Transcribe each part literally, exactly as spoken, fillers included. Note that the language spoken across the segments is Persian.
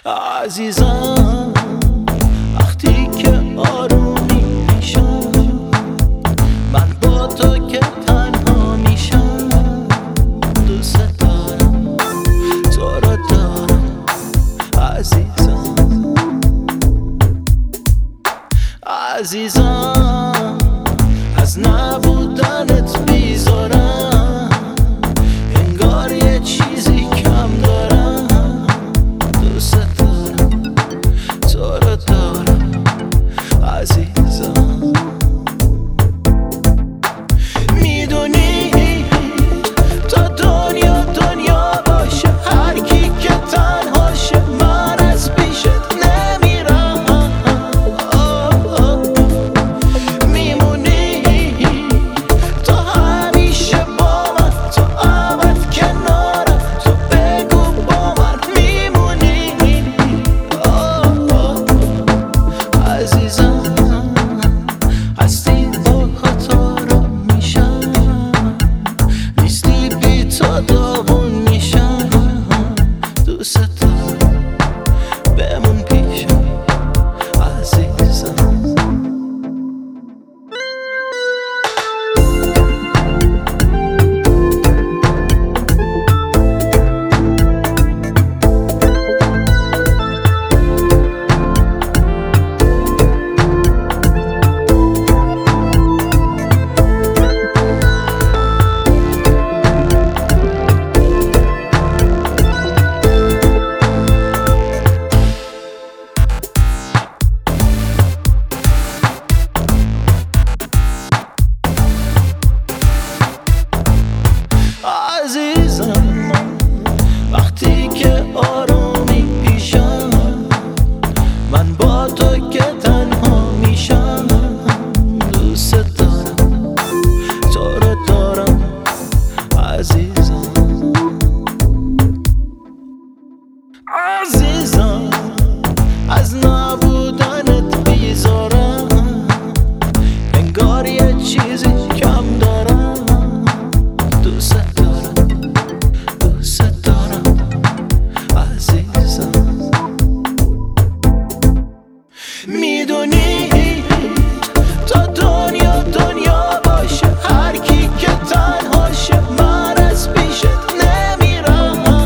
عزیزم وقتی که آرومی پیشم، من با تو که تنها میشم. دوست دارم، تو رو دارم عزیزم. عزیزم از نبودنت بیزارم، انگار یه چیزی کم دارم. دوست دارم، تو رو دارم عزیزم. میدونی تا دنیا دنیا باشه، هر کی که تنهاشه، من از پیشت نمیرم. میمونی تو همیشه با من، تو ابد کنارم، تو بگو با من میمونی. عزیزم هستی با خطا میشم، نیستی بی تو داغون میشم. دوست دارم بمون پیشم عزیزم. عزیزم وقتی که آرومی پیشم، من با تو که تنها میشم. دوست دارم، تو رو دارم عزیزم. عزیزم از نبودنت بیزارم، انگار یه چیزی کم دارم. دوست دارم، دوست دارم عزیزم. میدونی تا دنیا دنیا باشه، هر کی که تنهاشه، من از پیشت نمیرم.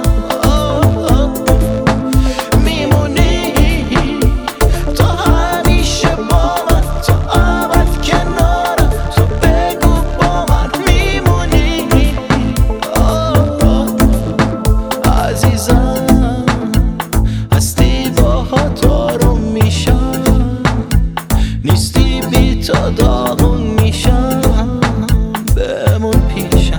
میمونی تو همیشه با من، تو ابد کنارم، تو بگو با من میمونی. عزیزم هستی با خاطرم میشم، نیستی بی تو داغون میشم. بمون پیشم